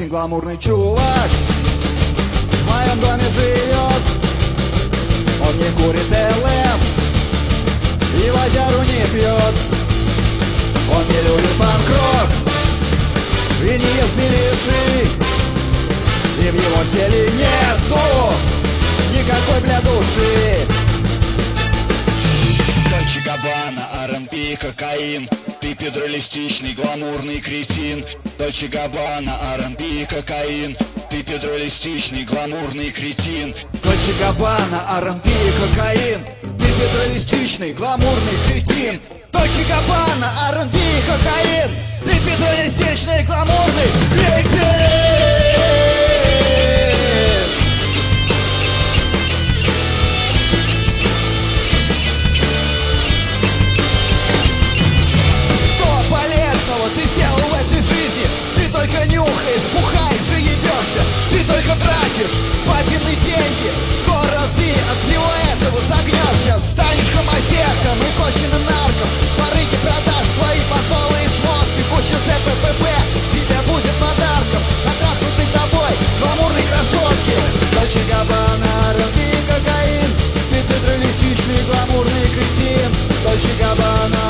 гламурный чувак в моем доме живет. Он не курит ЛМ и водяру не пьет. Он не любит панк-рок и не ест мелеши. И в его теле нету никакой, бля, души. Дольче Габбана, R&B, кокаин. Ты педролистичный, гламурный кретин. Дольче Габбана, R&B, кокаин. Ты педролистичный, гламурный кретин. Дольче Габбана, R&B, кокаин. Ты педролистичный, гламурный кретин. Дольче Габбана, R&B, кокаин. Ты педролистичный, гламурный кретин. Ты сделал в этой жизни, ты только нюхаешь, бухаешь и ебешься. Ты только тратишь папины деньги. Скоро ты от всего этого загнешься. Станешь хомосеком и конченым нарком. По рынке продашь свои подполые шмотки. Куча ЗППП тебе будет подарком. Натрахнутый тобой гламурной красотки. Дольче Габбана, R&B, кокаин. Ты педролистичный, гламурный кретин. Дольче Габбана,